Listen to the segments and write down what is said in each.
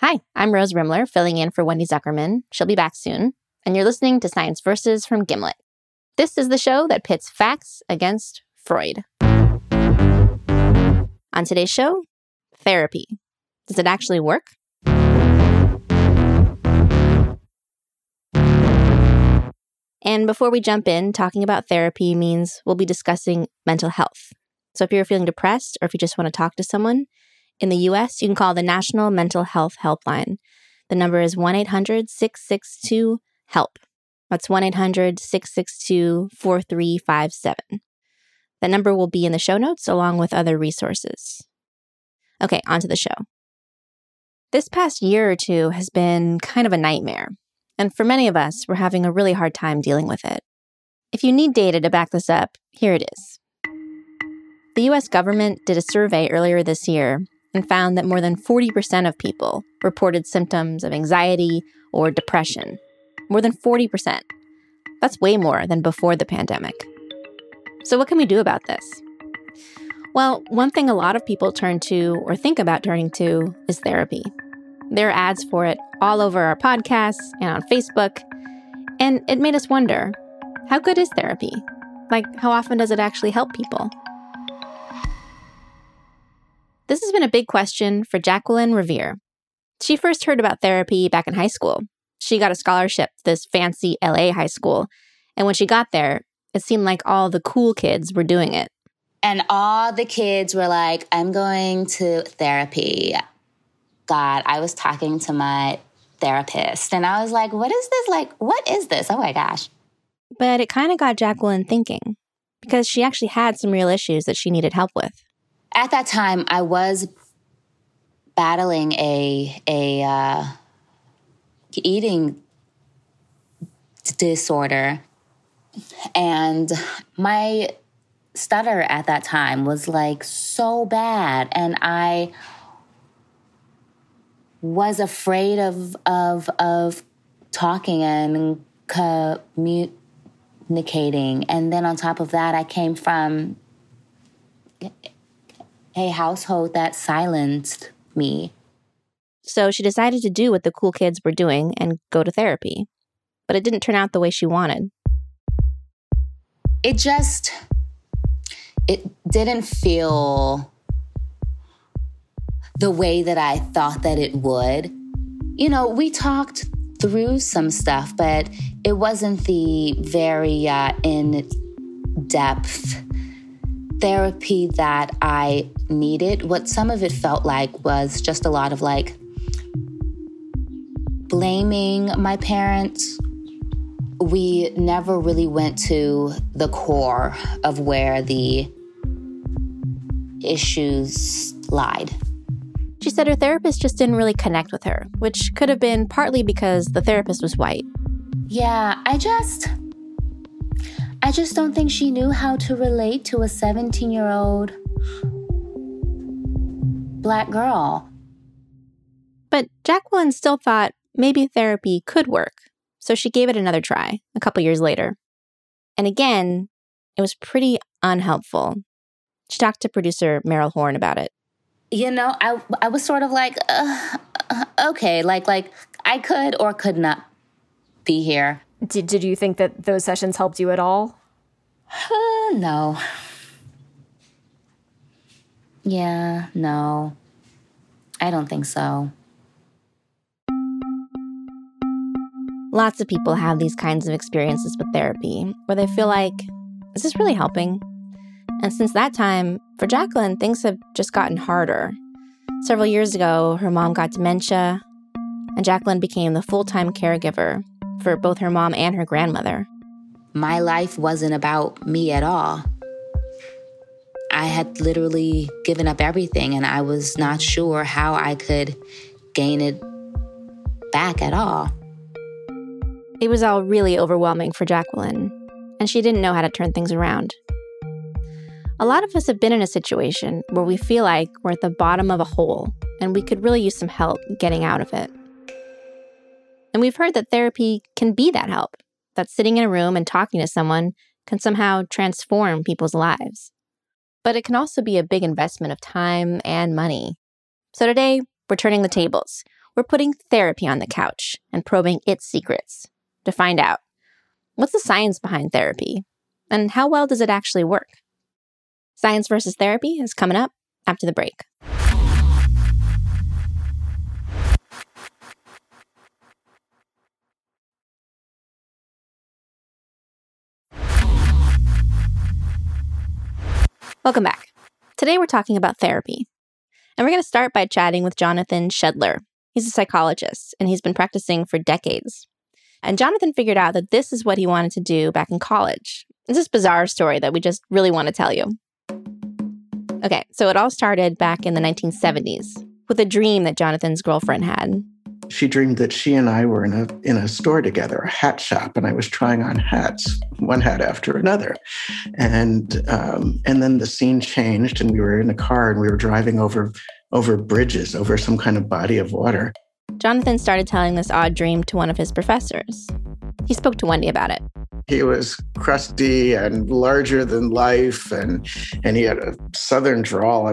Hi, I'm Rose Rimler, filling in for Wendy Zuckerman. She'll be back soon. And you're listening to Science Versus from Gimlet. This is the show that pits facts against Freud. On today's show, therapy. Does it actually work? And before we jump in, talking about therapy means we'll be discussing mental health. So if you're feeling depressed or if you just want to talk to someone, in the U.S., you can call the National Mental Health Helpline. The number is 1-800-662-HELP. That's 1-800-662-4357. That number will be in the show notes along with other resources. Okay, on to the show. This past year or two has been kind of a nightmare. And for many of us, we're having a really hard time dealing with it. If you need data to back this up, here it is. The U.S. government did a survey earlier this year and found that more than 40% of people reported symptoms of anxiety or depression. More than 40%. That's way more than before the pandemic. So what can we do about this? Well, one thing a lot of people turn to or think about turning to is therapy. There are ads for it all over our podcasts and on Facebook. And it made us wonder, how good is therapy? Like, how often does it actually help people? This has been a big question for Jacqueline Revere. She first heard about therapy back in high school. She got a scholarship to this fancy LA high school. And when she got there, it seemed like all the cool kids were doing it. And all the kids were like, I'm going to therapy. God, I was talking to my therapist. And I was like, what is this? Like, what is this? Oh my gosh. But it kind of got Jacqueline thinking, because she actually had some real issues that she needed help with. At that time, I was battling a eating disorder. And my stutter at that time was like so bad. And I was afraid of talking and communicating. And then on top of that, I came from a household that silenced me. So she decided to do what the cool kids were doing and go to therapy. But it didn't turn out the way she wanted. It didn't feel the way that I thought that it would. You know, we talked through some stuff, but it wasn't the very in-depth therapy that I needed. What some of it felt like was just a lot of like blaming my parents. We never really went to the core of where the issues lied. She said her therapist just didn't really connect with her, which could have been partly because the therapist was white. Yeah, I just don't think she knew how to relate to a 17-year-old Black girl. But Jacqueline still thought maybe therapy could work, so she gave it another try a couple years later. And again, it was pretty unhelpful. She talked to producer Meryl Horn about it. You know, I was sort of like, okay, like I could or could not be here. Did you think that those sessions helped you at all? No. Yeah, no. I don't think so. Lots of people have these kinds of experiences with therapy where they feel like, is this really helping? And since that time, for Jacqueline, things have just gotten harder. Several years ago, her mom got dementia, and Jacqueline became the full-time caregiver for both her mom and her grandmother. My life wasn't about me at all. I had literally given up everything, and I was not sure how I could gain it back at all. It was all really overwhelming for Jacqueline, and she didn't know how to turn things around. A lot of us have been in a situation where we feel like we're at the bottom of a hole, and we could really use some help getting out of it. And we've heard that therapy can be that help, that sitting in a room and talking to someone can somehow transform people's lives. But it can also be a big investment of time and money. So today, we're turning the tables. we're putting therapy on the couch and probing its secrets to find out what's the science behind therapy and how well does it actually work. Science versus Therapy is coming up after the break. Welcome back. Today we're talking about therapy. And we're going to start by chatting with Jonathan Shedler. He's a psychologist, and he's been practicing for decades. And Jonathan figured out that this is what he wanted to do back in college. It's this bizarre story that we just really want to tell you. Okay, so it all started back in the 1970s with a dream that Jonathan's girlfriend had. She dreamed that she and I were in a store together, a hat shop, and I was trying on hats, one hat after another. And then the scene changed, and we were in a car, and we were driving over bridges, over some kind of body of water. Jonathan started telling this odd dream to one of his professors. He spoke to Wendy about it. He was crusty and larger than life, and he had a southern drawl.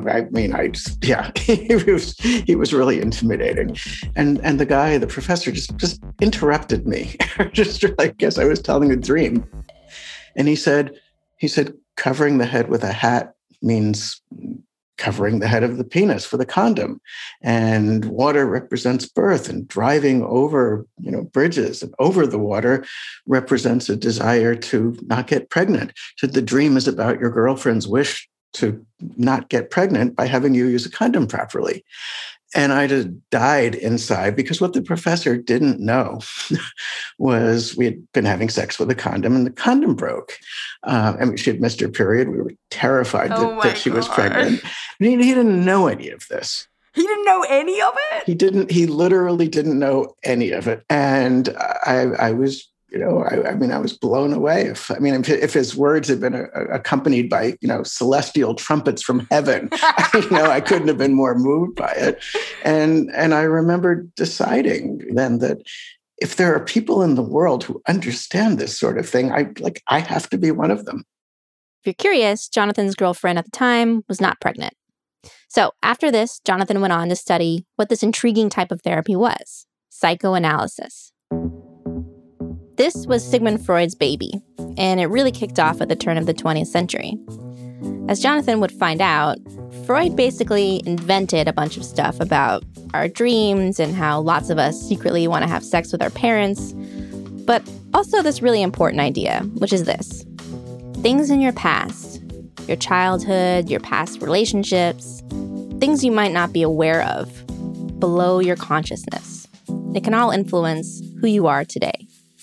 He was really intimidating. And the professor just interrupted me, just like as I was telling a dream. And he said, covering the head with a hat means covering the head of the penis for the condom. And water represents birth, and driving over, bridges and over the water represents a desire to not get pregnant. So the dream is about your girlfriend's wish to not get pregnant by having you use a condom properly. And I just died inside because what the professor didn't know was we had been having sex with a condom and the condom broke. She had missed her period. We were terrified that she was pregnant. He didn't know any of this. He didn't know any of it? He literally didn't know any of it. And I was, I was blown away. If his words had been accompanied by, celestial trumpets from heaven, I couldn't have been more moved by it. And I remember deciding then that if there are people in the world who understand this sort of thing, I have to be one of them. If you're curious, Jonathan's girlfriend at the time was not pregnant. So after this, Jonathan went on to study what this intriguing type of therapy was: psychoanalysis. This was Sigmund Freud's baby, and it really kicked off at the turn of the 20th century. As Jonathan would find out, Freud basically invented a bunch of stuff about our dreams and how lots of us secretly want to have sex with our parents, but also this really important idea, which is this: things in your past, your childhood, your past relationships, things you might not be aware of, below your consciousness. It can all influence who you are today.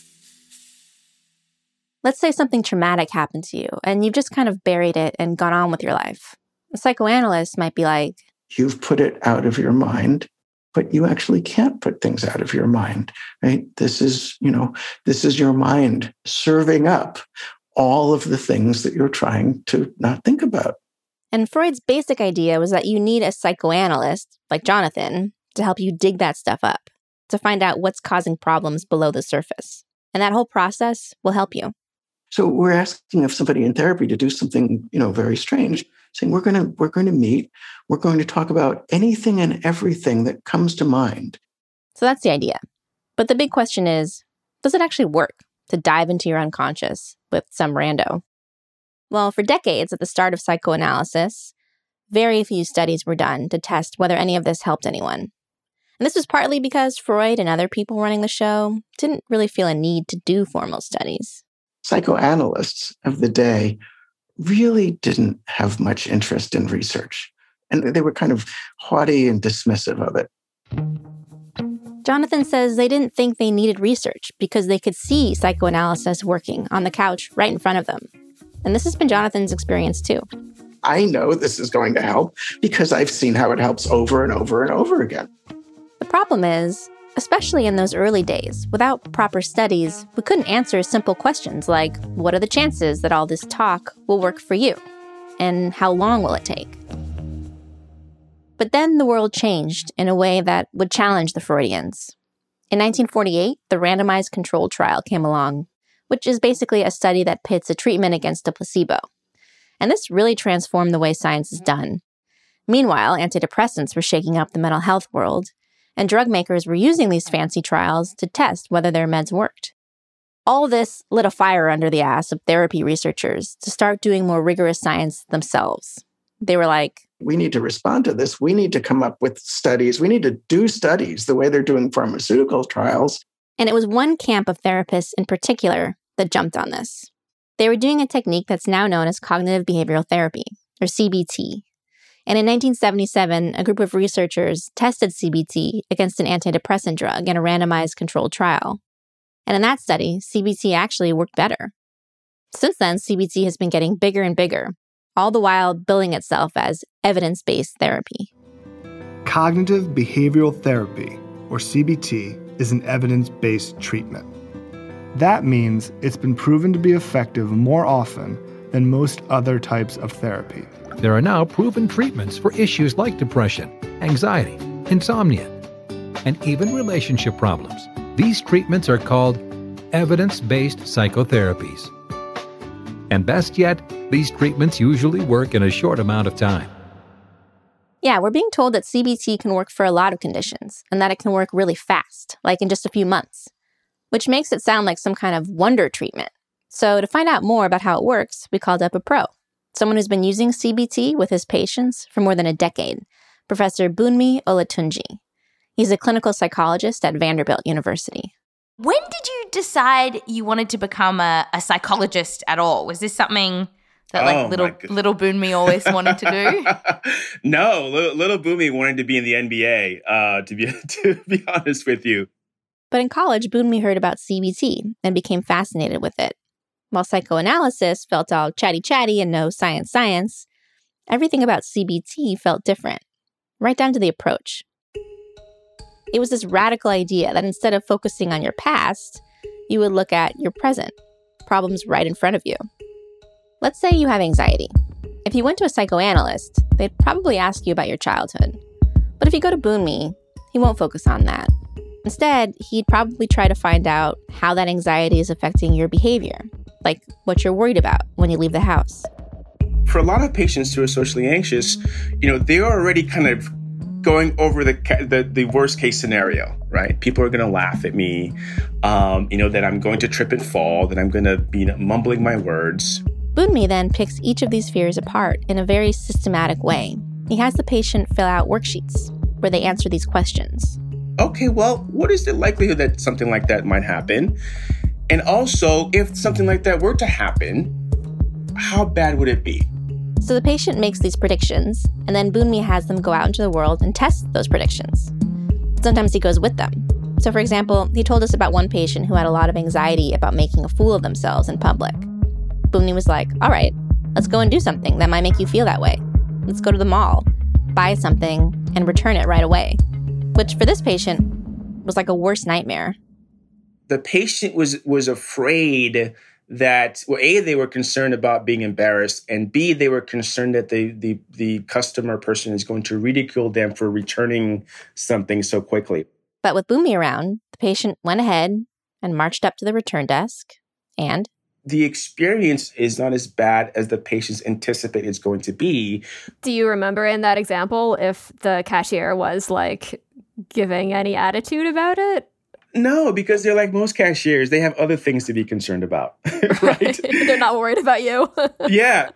Let's say something traumatic happened to you and you've just kind of buried it and gone on with your life. A psychoanalyst might be like, you've put it out of your mind, but you actually can't put things out of your mind, right? This is your mind serving up all of the things that you're trying to not think about. And Freud's basic idea was that you need a psychoanalyst, like Jonathan, to help you dig that stuff up, to find out what's causing problems below the surface. And that whole process will help you. So we're asking of somebody in therapy to do something, very strange, saying we're going to meet, we're going to talk about anything and everything that comes to mind. So that's the idea. But the big question is, does it actually work to dive into your unconscious with some rando? Well, for decades at the start of psychoanalysis, very few studies were done to test whether any of this helped anyone. And this was partly because Freud and other people running the show didn't really feel a need to do formal studies. Psychoanalysts of the day really didn't have much interest in research, and they were kind of haughty and dismissive of it. Jonathan says they didn't think they needed research because they could see psychoanalysis working on the couch right in front of them. And this has been Jonathan's experience too. I know this is going to help because I've seen how it helps over and over and over again. The problem is, especially in those early days, without proper studies, we couldn't answer simple questions like, what are the chances that all this talk will work for you? And how long will it take? But then the world changed in a way that would challenge the Freudians. In 1948, the randomized controlled trial came along, which is basically a study that pits a treatment against a placebo. And this really transformed the way science is done. Meanwhile, antidepressants were shaking up the mental health world, And drug makers were using these fancy trials to test whether their meds worked. All this lit a fire under the ass of therapy researchers to start doing more rigorous science themselves. They were like, we need to respond to this. We need to come up with studies. We need to do studies the way they're doing pharmaceutical trials. And it was one camp of therapists in particular that jumped on this. They were doing a technique that's now known as cognitive behavioral therapy, or CBT. And in 1977, a group of researchers tested CBT against an antidepressant drug in a randomized controlled trial. And in that study, CBT actually worked better. Since then, CBT has been getting bigger and bigger, all the while billing itself as evidence-based therapy. Cognitive behavioral therapy, or CBT, is an evidence-based treatment. That means it's been proven to be effective more often than most other types of therapy. There are now proven treatments for issues like depression, anxiety, insomnia, and even relationship problems. These treatments are called evidence-based psychotherapies. And best yet, these treatments usually work in a short amount of time. Yeah, we're being told that CBT can work for a lot of conditions, and that it can work really fast, like in just a few months, which makes it sound like some kind of wonder treatment. So to find out more about how it works, we called up a pro, someone who's been using CBT with his patients for more than a decade, Professor Bunmi Olatunji. He's a clinical psychologist at Vanderbilt University. When did you decide you wanted to become a psychologist at all? Was this something that little Bunmi always wanted to do? No, little Bunmi wanted to be in the NBA, to be honest with you. But in college, Bunmi heard about CBT and became fascinated with it. While psychoanalysis felt all chatty and no science, everything about CBT felt different, right down to the approach. It was this radical idea that instead of focusing on your past, you would look at your present, problems right in front of you. Let's say you have anxiety. If you went to a psychoanalyst, they'd probably ask you about your childhood. But if you go to Bunmi, he won't focus on that. Instead, he'd probably try to find out how that anxiety is affecting your behavior, like what you're worried about when you leave the house. For a lot of patients who are socially anxious, they're already kind of going over the worst case scenario, right? People are going to laugh at me, that I'm going to trip and fall, that I'm going to be mumbling my words. Bunmi then picks each of these fears apart in a very systematic way. He has the patient fill out worksheets where they answer these questions. Okay, well, what is the likelihood that something like that might happen? And also, if something like that were to happen, how bad would it be? So the patient makes these predictions, and then Bunmi has them go out into the world and test those predictions. Sometimes he goes with them. So for example, he told us about one patient who had a lot of anxiety about making a fool of themselves in public. Bunmi was like, all right, let's go and do something that might make you feel that way. Let's go to the mall, buy something, and return it right away. Which for this patient was like a worse nightmare. The patient was afraid that, well, A, they were concerned about being embarrassed, and B, they were concerned that the customer person is going to ridicule them for returning something so quickly. But with Bunmi around, the patient went ahead and marched up to the return desk, and the experience is not as bad as the patients anticipate it's going to be. Do you remember in that example if the cashier was like giving any attitude about it? No, because they're like most cashiers. They have other things to be concerned about, right? They're not worried about you. Yeah.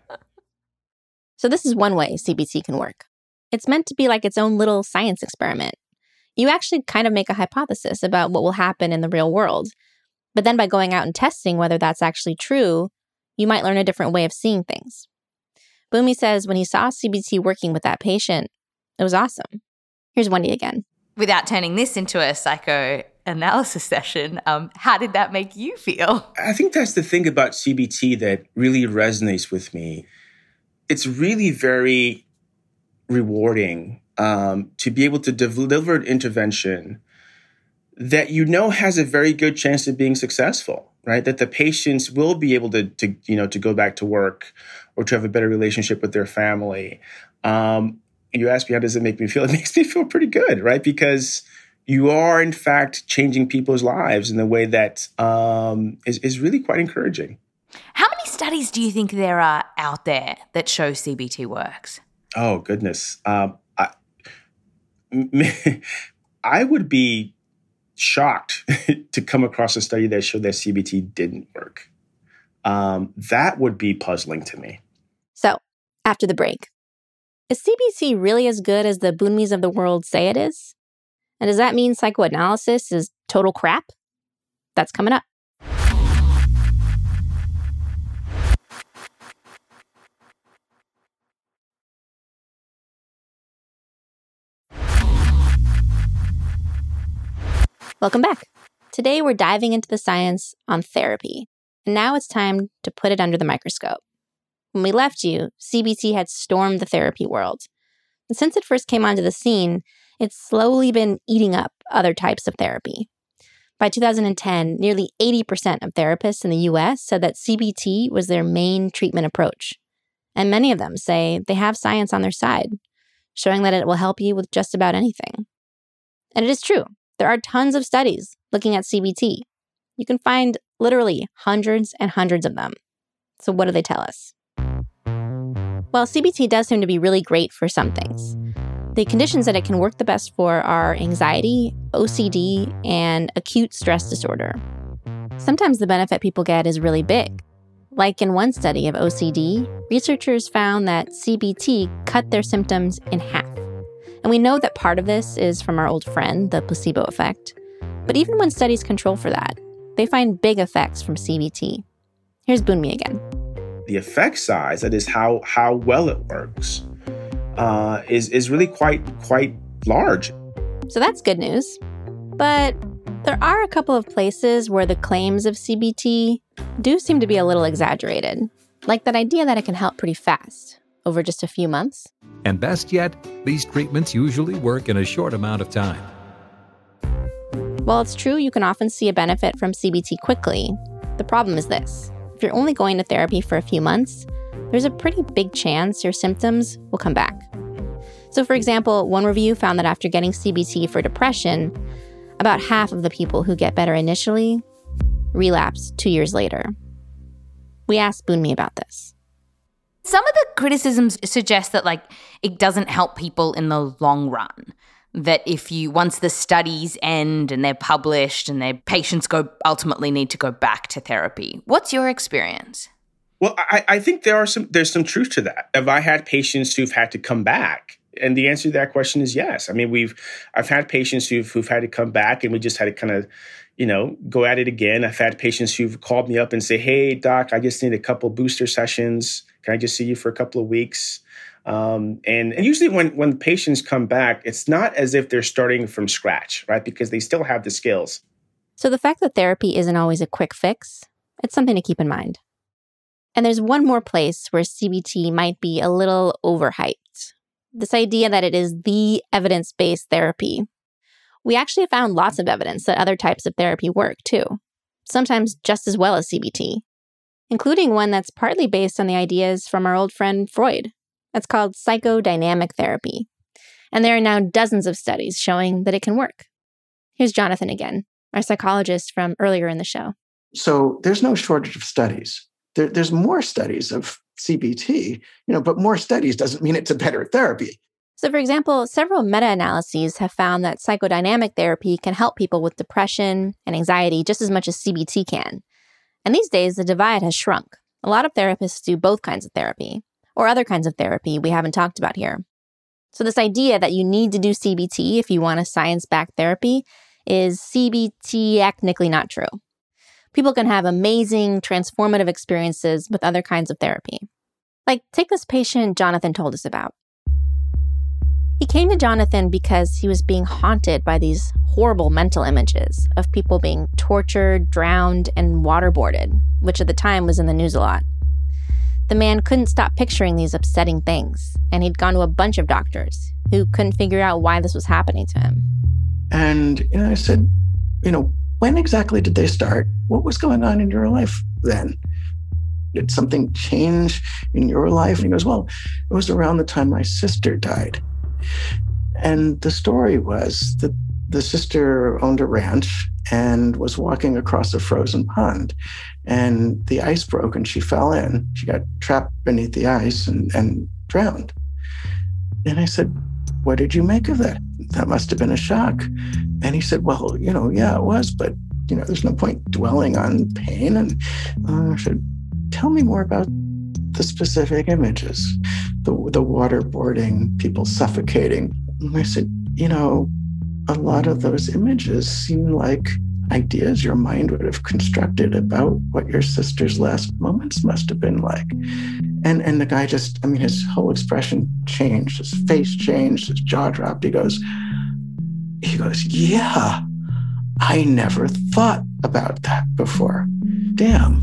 So this is one way CBT can work. It's meant to be like its own little science experiment. You actually kind of make a hypothesis about what will happen in the real world. But then by going out and testing whether that's actually true, you might learn a different way of seeing things. Bunmi says when he saw CBT working with that patient, it was awesome. Here's Wendy again. Without turning this into a psychoanalysis session, how did that make you feel? I think that's the thing about CBT that really resonates with me. It's really very rewarding to be able to deliver an intervention that has a very good chance of being successful, right? That the patients will be able to go back to work or to have a better relationship with their family. You asked me, how does it make me feel? It makes me feel pretty good, right? Because you are, in fact, changing people's lives in a way that is really quite encouraging. How many studies do you think there are out there that show CBT works? Oh, goodness. I would be shocked to come across a study that showed that CBT didn't work. That would be puzzling to me. So, after the break, is CBT really as good as the Boonmies of the world say it is? And does that mean psychoanalysis is total crap? That's coming up. Welcome back. Today we're diving into the science on therapy. And now it's time to put it under the microscope. When we left you, CBT had stormed the therapy world. And since it first came onto the scene, it's slowly been eating up other types of therapy. By 2010, nearly 80% of therapists in the US said that CBT was their main treatment approach. And many of them say they have science on their side, showing that it will help you with just about anything. And it is true. There are tons of studies looking at CBT. You can find literally hundreds and hundreds of them. So what do they tell us? Well, CBT does seem to be really great for some things. The conditions that it can work the best for are anxiety, OCD, and acute stress disorder. Sometimes the benefit people get is really big. Like in one study of OCD, researchers found that CBT cut their symptoms in half. And we know that part of this is from our old friend, the placebo effect. But even when studies control for that, they find big effects from CBT. Here's Boonmi again. The effect size, that is how well it works, is really quite large. So that's good news. But there are a couple of places where the claims of CBT do seem to be a little exaggerated. Like that idea that it can help pretty fast, over just a few months. And best yet, these treatments usually work in a short amount of time. While it's true you can often see a benefit from CBT quickly, the problem is this. If you're only going to therapy for a few months, there's a pretty big chance your symptoms will come back. So for example, one review found that after getting CBT for depression, about half of the people who get better initially relapse 2 years later. We asked Boonmi about this. Some of the criticisms suggest that it doesn't help people in the long run. That once the studies end and they're published and their patients ultimately need to go back to therapy. What's your experience? Well, I think there's some truth to that. Have I had patients who've had to come back? And the answer to that question is yes. I mean, I've had patients who've had to come back and we just had to kind of, go at it again. I've had patients who've called me up and say, hey, doc, I just need a couple booster sessions. Can I just see you for a couple of weeks? And usually when patients come back, it's not as if they're starting from scratch, right? Because they still have the skills. So the fact that therapy isn't always a quick fix, it's something to keep in mind. And there's one more place where CBT might be a little overhyped. This idea that it is the evidence-based therapy. We actually found lots of evidence that other types of therapy work too, sometimes just as well as CBT, including one that's partly based on the ideas from our old friend Freud. That's called psychodynamic therapy. And there are now dozens of studies showing that it can work. Here's Jonathan again, our psychologist from earlier in the show. So there's no shortage of studies. There's more studies of CBT, but more studies doesn't mean it's a better therapy. So for example, several meta-analyses have found that psychodynamic therapy can help people with depression and anxiety just as much as CBT can. And these days, the divide has shrunk. A lot of therapists do both kinds of therapy, or other kinds of therapy we haven't talked about here. So this idea that you need to do CBT if you want a science-backed therapy is CBT-technically not true. People can have amazing, transformative experiences with other kinds of therapy. Like, take this patient Jonathan told us about. He came to Jonathan because he was being haunted by these horrible mental images of people being tortured, drowned, and waterboarded, which at the time was in the news a lot. The man couldn't stop picturing these upsetting things, and he'd gone to a bunch of doctors who couldn't figure out why this was happening to him. And I said, when exactly did they start? What was going on in your life then? Did something change in your life? And he goes, well, it was around the time my sister died. And the story was that the sister owned a ranch and was walking across a frozen pond. And the ice broke and she fell in. She got trapped beneath the ice and drowned. And I said, what did you make of that? that must have been a shock. And he said, well, yeah, it was, but, there's no point dwelling on pain. And I said, tell me more about the specific images, the waterboarding, people suffocating. And I said, a lot of those images seem like ideas your mind would have constructed about what your sister's last moments must have been like. And the guy just, his whole expression changed, his face changed, his jaw dropped. He goes, yeah, I never thought about that before. Damn.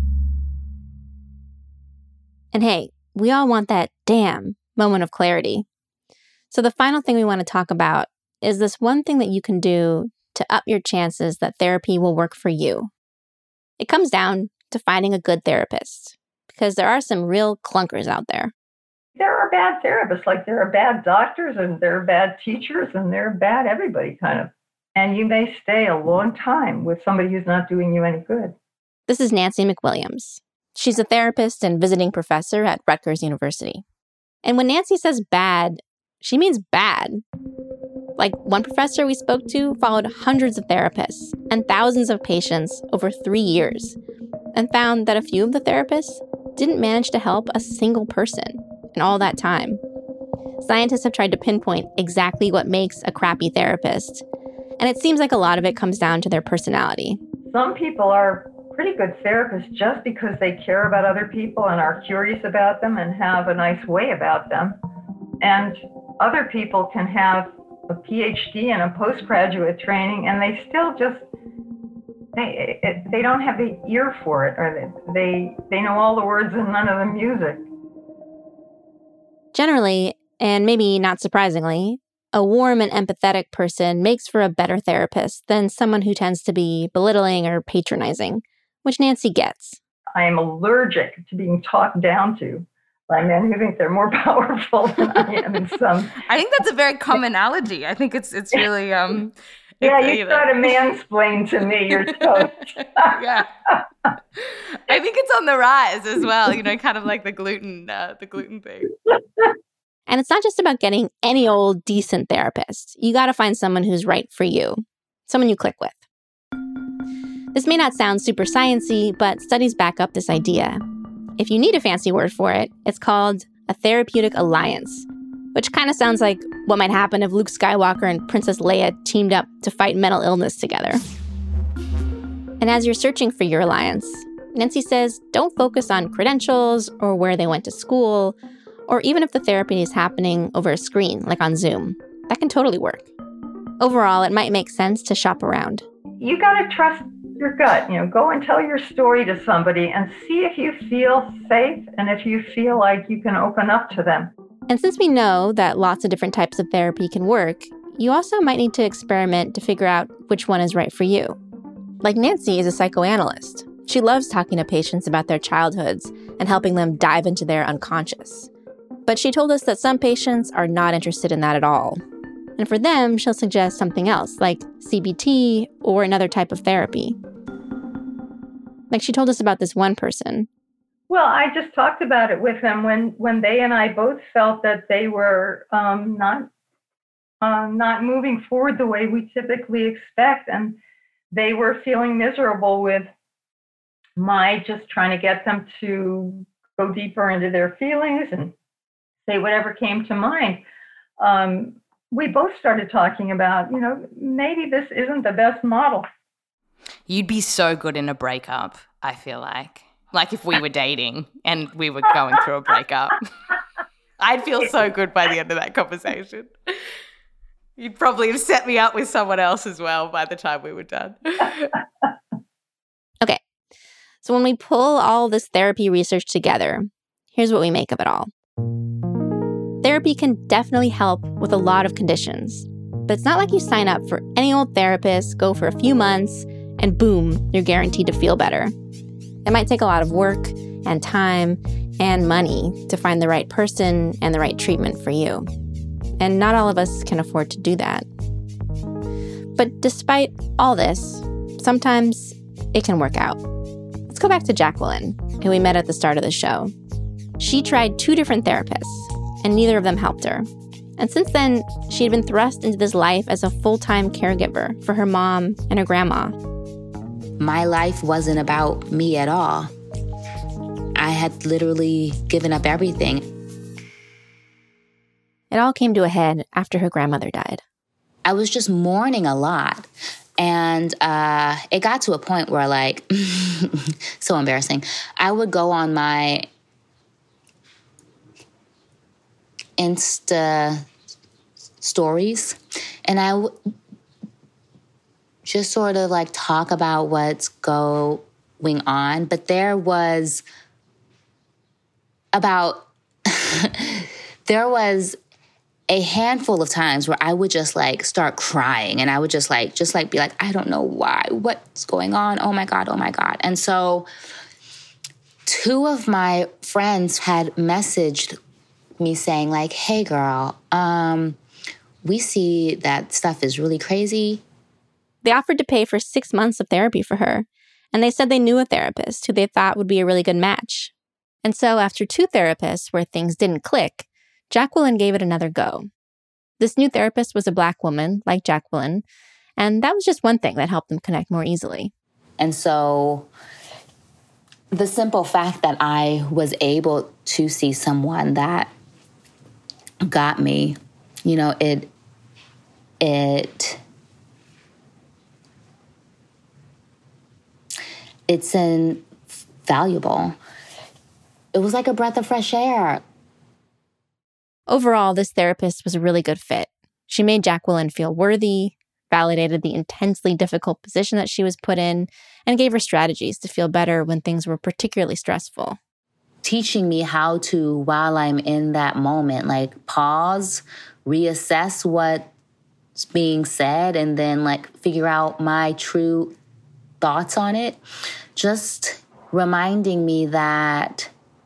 And hey, we all want that damn moment of clarity. So the final thing we want to talk about is this one thing that you can do to up your chances that therapy will work for you. It comes down to finding a good therapist, because there are some real clunkers out there. There are bad therapists, like there are bad doctors and there are bad teachers and there are bad everybody kind of. And you may stay a long time with somebody who's not doing you any good. This is Nancy McWilliams. She's a therapist and visiting professor at Rutgers University. And when Nancy says bad, she means bad. Like one professor we spoke to followed hundreds of therapists and thousands of patients over 3 years and found that a few of the therapists didn't manage to help a single person in all that time. Scientists have tried to pinpoint exactly what makes a crappy therapist, and it seems like a lot of it comes down to their personality. Some people are pretty good therapists just because they care about other people and are curious about them and have a nice way about them. And other people can have a PhD and a postgraduate training, and they still just, they don't have the ear for it, or they know all the words and none of the music. Generally, and maybe not surprisingly, a warm and empathetic person makes for a better therapist than someone who tends to be belittling or patronizing, which Nancy gets. I am allergic to being talked down to by men who think they're more powerful than I am in some. I think that's a very common analogy. I think it's really yeah, you try to mansplain to me, you're toast. Yeah. I think it's on the rise as well, kind of like the gluten thing. And it's not just about getting any old decent therapist. You got to find someone who's right for you, someone you click with. This may not sound super sciencey, but studies back up this idea. If you need a fancy word for it, it's called a therapeutic alliance, which kind of sounds like what might happen if Luke Skywalker and Princess Leia teamed up to fight mental illness together. And as you're searching for your alliance, Nancy says don't focus on credentials or where they went to school, or even if the therapy is happening over a screen, like on Zoom. That can totally work. Overall, it might make sense to shop around. You got to trust your gut. Go and tell your story to somebody and see if you feel safe and if you feel like you can open up to them. And since we know that lots of different types of therapy can work, you also might need to experiment to figure out which one is right for you. Like Nancy is a psychoanalyst. She loves talking to patients about their childhoods and helping them dive into their unconscious. But she told us that some patients are not interested in that at all. And for them, she'll suggest something else, like CBT or another type of therapy. Like she told us about this one person. Well, I just talked about it with them when they and I both felt that they were not moving forward the way we typically expect, and they were feeling miserable with my just trying to get them to go deeper into their feelings and say whatever came to mind. We both started talking about, maybe this isn't the best model. You'd be so good in a breakup, I feel like. Like if we were dating and we were going through a breakup. I'd feel so good by the end of that conversation. You'd probably have set me up with someone else as well by the time we were done. Okay, so when we pull all this therapy research together, here's what we make of it all. Therapy can definitely help with a lot of conditions, but it's not like you sign up for any old therapist, go for a few months, and boom, you're guaranteed to feel better. It might take a lot of work and time and money to find the right person and the right treatment for you. And not all of us can afford to do that. But despite all this, sometimes it can work out. Let's go back to Jacqueline, who we met at the start of the show. She tried 2 different therapists, and neither of them helped her. And since then, she had been thrust into this life as a full-time caregiver for her mom and her grandma. My life wasn't about me at all. I had literally given up everything. It all came to a head after her grandmother died. I was just mourning a lot. And it got to a point where, like, so embarrassing. I would go on my Insta stories, and I would just sort of like talk about what's going on. But there was there was a handful of times where I would just like start crying, and I would just be like, I don't know why, what's going on? Oh my God. And so 2 of my friends had messaged me saying like, hey girl, we see that stuff is really crazy. They offered to pay for 6 months of therapy for her, and they said they knew a therapist who they thought would be a really good match. And so after 2 therapists where things didn't click, Jacqueline gave it another go. This new therapist was a Black woman like Jacqueline, and that was just one thing that helped them connect more easily. And so the simple fact that I was able to see someone that got me, you know, it's invaluable. It was like a breath of fresh air. Overall, this therapist was a really good fit. She made Jacqueline feel worthy, validated the intensely difficult position that she was put in, and gave her strategies to feel better when things were particularly stressful. Teaching me how to, while I'm in that moment, like pause, reassess what's being said, and then like figure out my true thoughts on it. Just reminding me that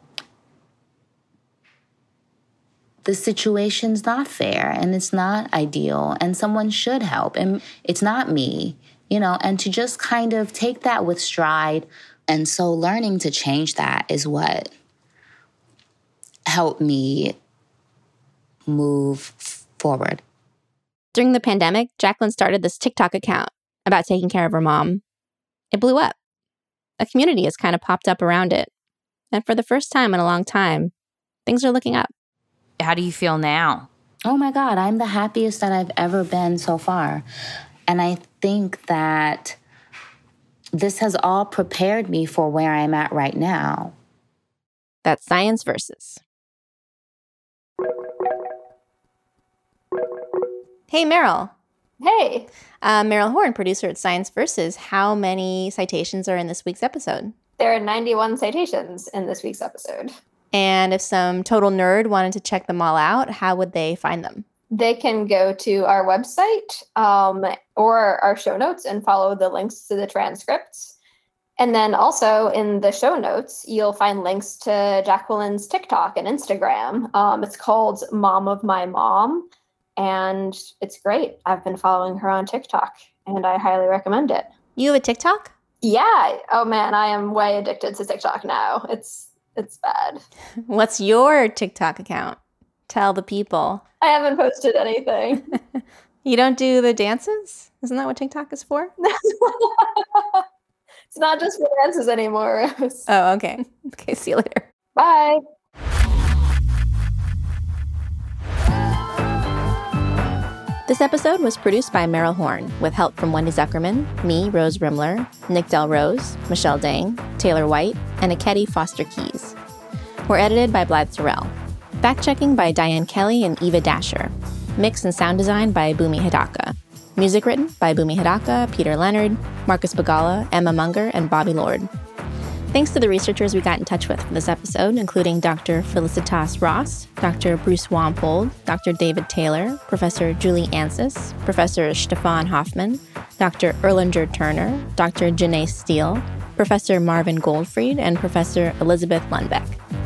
the situation's not fair and it's not ideal and someone should help and it's not me, you know, and to just kind of take that with stride. And so learning to change that is what helped me move forward. During the pandemic, Jacqueline started this TikTok account about taking care of her mom. It blew up. A community has kind of popped up around it. And for the first time in a long time, things are looking up. How do you feel now? Oh my God, I'm the happiest that I've ever been so far. And I think that this has all prepared me for where I'm at right now. That's Science Versus. Hey, Meryl. Hey. Meryl Horn, producer at Science Versus. How many citations are in this week's episode? There are 91 citations in this week's episode. And if some total nerd wanted to check them all out, how would they find them? They can go to our website or our show notes and follow the links to the transcripts. And then also in the show notes, you'll find links to Jacqueline's TikTok and Instagram. It's called Mom of My Mom, and it's great. I've been following her on TikTok, and I highly recommend it. You have a TikTok? Yeah. Oh, man, I am way addicted to TikTok now. It's bad. What's your TikTok account? Tell the people. I haven't posted anything. You don't do the dances? Isn't that what TikTok is for? It's not just for dances anymore. Oh, okay. Okay, see you later. Bye. This episode was produced by Meryl Horn with help from Wendy Zuckerman, me, Rose Rimler, Nick Del Rose, Michelle Dang, Taylor White, and Akedi Foster Keys. We're edited by Blythe Terrell. Fact-checking by Diane Kelly and Eva Dasher. Mix and sound design by Bhumi Hidaka. Music written by Bhumi Hidaka, Peter Leonard, Marcus Bagala, Emma Munger, and Bobby Lord. Thanks to the researchers we got in touch with for this episode, including Dr. Felicitas Ross, Dr. Bruce Wampold, Dr. David Taylor, Professor Julie Ansis, Professor Stefan Hoffman, Dr. Erlanger Turner, Dr. Janae Steele, Professor Marvin Goldfried, and Professor Elizabeth Lundbeck.